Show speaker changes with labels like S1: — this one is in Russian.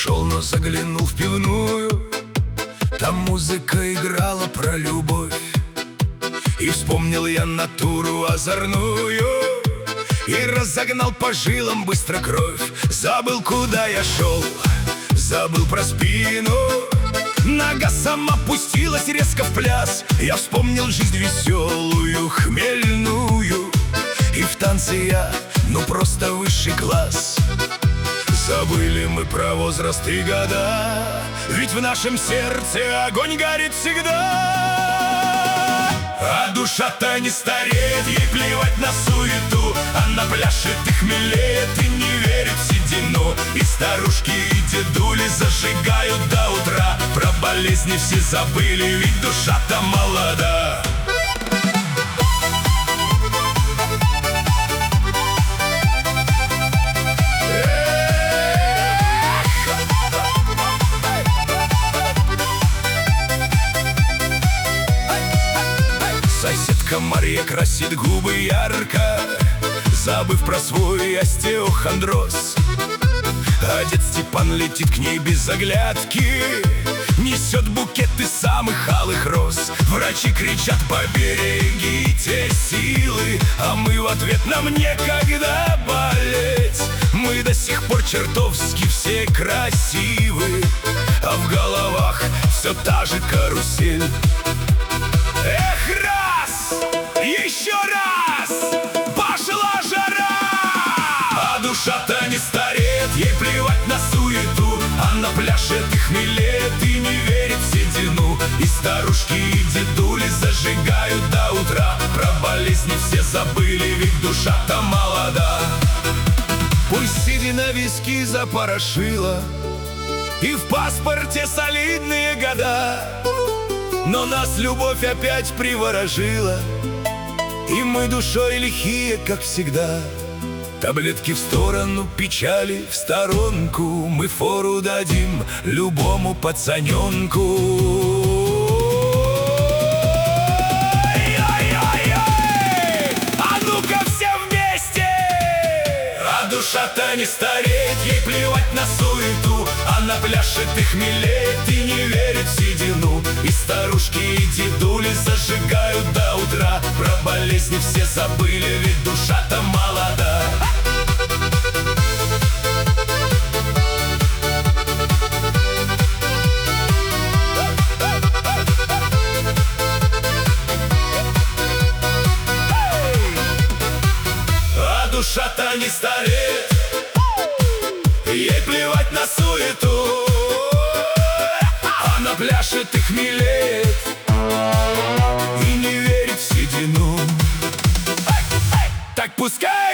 S1: шел, но заглянул в пивную. Там музыка играла про любовь, и вспомнил я натуру озорную, и разогнал по жилам быстро кровь. Забыл, куда я шел, забыл про спину. Нога сама пустилась резко в пляс. Я вспомнил жизнь веселую, хмельную, и в танце я, ну просто высший класс. Забыли мы про возраст и года, ведь в нашем сердце огонь горит всегда. А душа-то не стареет, ей плевать на суету. Она пляшет и хмелеет, и не верит в седину. И старушки, и дедули зажигают до утра. Про болезни все забыли, ведь душа-то молода. Соседка Марья красит губы ярко, забыв про свой остеохондроз. А дед Степан летит к ней без оглядки, несет букеты самых алых роз. Врачи кричат: поберегите силы, а мы в ответ: нам некогда болеть. Мы до сих пор чертовски все красивы, а в головах все та же карусель. Эх, раз, еще раз, пошла жара! А душа-то не стареет, ей плевать на суету. Она пляшет и хмелеет, и не верит в седину. И старушки, и дедули зажигают до утра. Про болезни все забыли, ведь душа-то молода. Пусть седина виски запорошила, и в паспорте солидные года, но нас любовь опять приворожила, и мы душой лихие, как всегда. Таблетки в сторону, печали в сторонку, мы фору дадим любому пацаненку. А ну-ка все вместе! А душа-то не стареет, ей плевать на суету. Она пляшет и хмелеет, и не верит в седину. И старушки, и дедули зажигают до утра. Про болезни все забыли, ведь душа-то молода. А душа-то не стареет, ей плевать на суету. Она пляшет и хмелеет, и не верит в седину. Так пускай